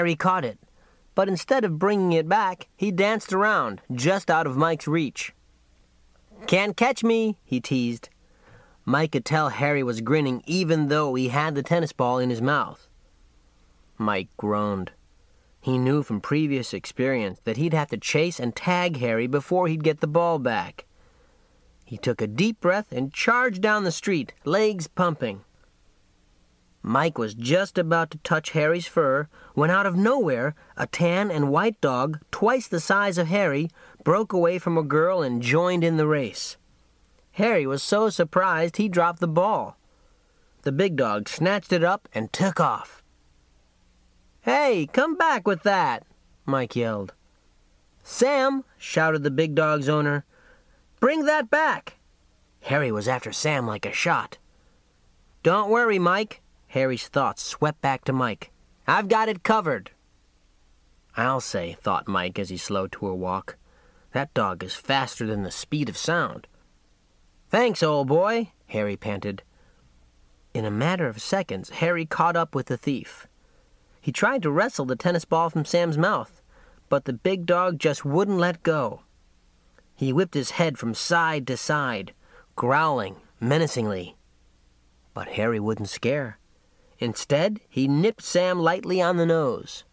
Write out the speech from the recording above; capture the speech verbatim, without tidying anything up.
Harry caught it, but instead of bringing it back, he danced around, just out of Mike's reach. "Can't catch me," he teased. Mike could tell Harry was grinning even though he had the tennis ball in his mouth. Mike groaned. He knew from previous experience that he'd have to chase and tag Harry before he'd get the ball back. He took a deep breath and charged down the street, legs pumping. Mike was just about to touch Harry's fur when out of nowhere, a tan and white dog, twice the size of Harry, broke away from a girl and joined in the race. Harry was so surprised he dropped the ball. The big dog snatched it up and took off. "Hey, come back with that!" Mike yelled. "Sam!" shouted the big dog's owner. "Bring that back!" Harry was after Sam like a shot. "Don't worry, Mike." Harry's thoughts swept back to Mike. "I've got it covered." "I'll say," thought Mike as he slowed to a walk, "that dog is faster than the speed of sound." "Thanks, old boy," Harry panted. In a matter of seconds, Harry caught up with the thief. He tried to wrestle the tennis ball from Sam's mouth, but the big dog just wouldn't let go. He whipped his head from side to side, growling menacingly. But Harry wouldn't scare. Instead, he nipped Sam lightly on the nose.